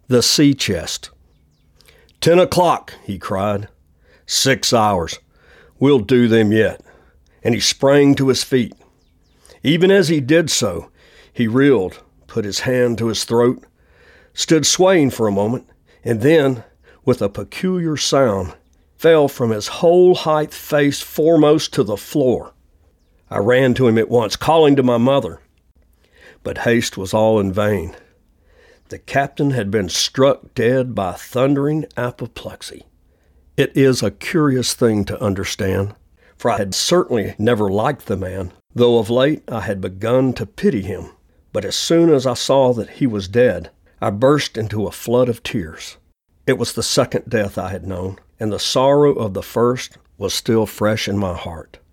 The sea chest. 10 o'clock, he cried. 6 hours. We'll do them yet. And he sprang to his feet. Even as he did so, he reeled, put his hand to his throat, stood swaying for a moment, and then, with a peculiar sound, fell from his whole height face foremost to the floor. I ran to him at once, calling to my mother. But haste was all in vain. The captain had been struck dead by thundering apoplexy. It is a curious thing to understand, for I had certainly never liked the man, though of late I had begun to pity him. But as soon as I saw that he was dead, I burst into a flood of tears. It was the second death I had known, and the sorrow of the first was still fresh in my heart.